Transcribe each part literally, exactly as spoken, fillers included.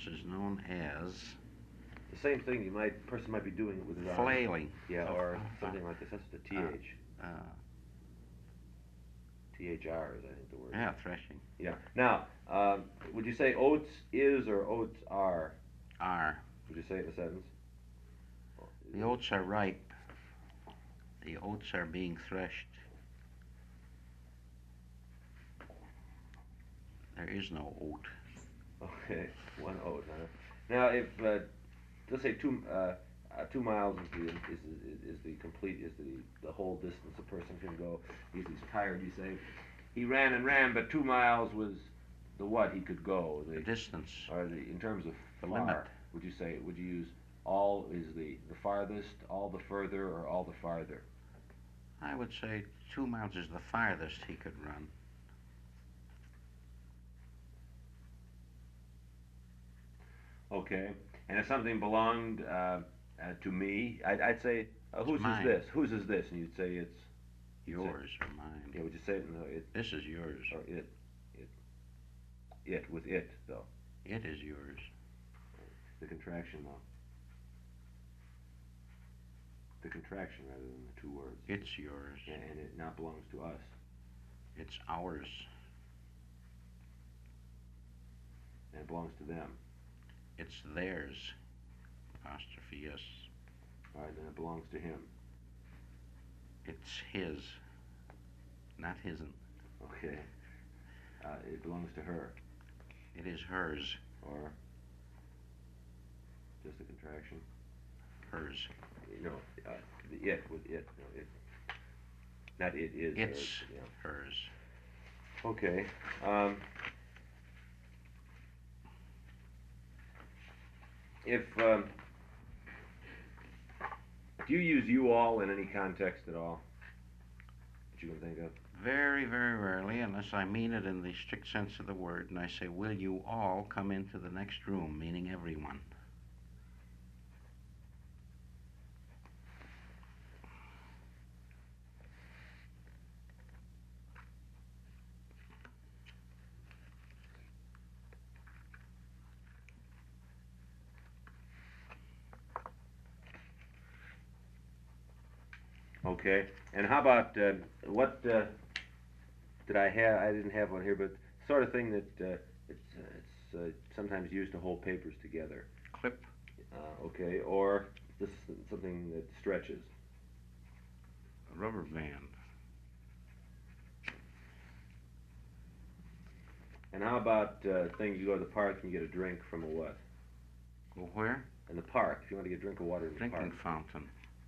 is known as The same thing you might person might be doing it with his arm. flailing. Yeah, Uh, or uh, something like this. That's the T uh, H. uh, T H R is I think the word. yeah, threshing. Yeah. Now, um, would you say oats is or oats are? Are. Would you say it in a sentence? The oats are ripe. The oats are being threshed. There is no oat. Okay, one oat. Huh? Now, if uh, let's say two uh, uh, two miles is the is, is, is the complete is the the whole distance a person can go. He's, he's tired. You say he ran and ran, but two miles was the what he could go. The The distance. or the in terms of The far. limit. Would you say would you use all is the the farthest, all the further, or all the farther? I would say two miles is the farthest he could run. Okay. And if something belonged uh, uh, to me, I'd, I'd say, uh, It's whose is mine. this? Whose is this? And you'd say it's Yours or mine. yeah. Would you say it? No, it This is yours. or it, it, it with it though. It is yours. The contraction though. The contraction rather than the two words. It's yours. Yeah, and it now belongs to us. It's ours. And it belongs to them. It's theirs. Apostrophe S. All right, then it belongs to him. It's his. Not his'n. Okay. Uh, it belongs to her, It is hers. or just a contraction. Hers. No, uh, the it with it. No, it. Not it is. It's hers, yeah. hers. Okay. Um, if um, do you use you all in any context at all that you can think of? Very, very rarely, unless I mean it in the strict sense of the word, and I say, will you all come into the next room, meaning everyone. Okay. And how about uh, what uh, did I have? I didn't have one here, but sort of thing that uh, it's uh, it's uh, sometimes used to hold papers together. Clip. Uh, okay. Or this something that stretches. A rubber band. And how about uh, things you go to the park and you get a drink from a what? Go where? In the park, if you want to get a drink of water in the Drinking park. fountain.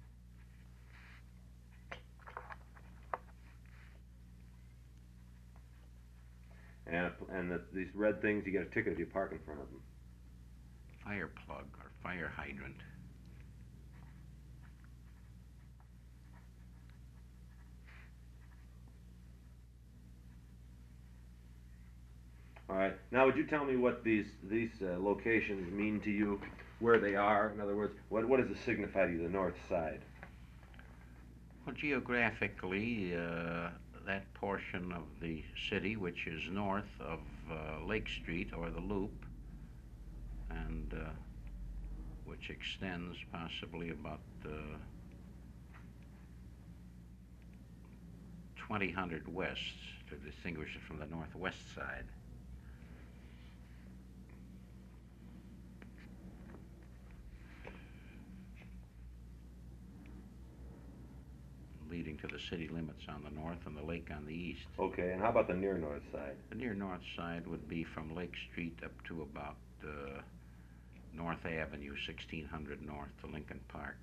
And and the, these red things, you get a ticket if you park in front of them. Fire plug or fire hydrant. All right. Now, would you tell me what these these uh, locations mean to you? Where they are? In other words, what what does it signify to you? The north side. Well, geographically, uh, that portion of the city which is north of uh, Lake Street or the Loop, and uh, which extends possibly about uh, twenty hundred west to distinguish it from the northwest side. Leading to the city limits on the north and the lake on the east. Okay. And how about the near north side? The near north side would be from Lake Street up to about uh, North Avenue, sixteen hundred north to Lincoln Park.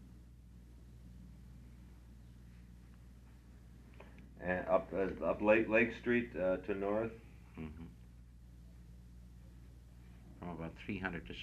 And up uh, up Lake Lake Street uh, to north. Mm-hmm. From about three hundred to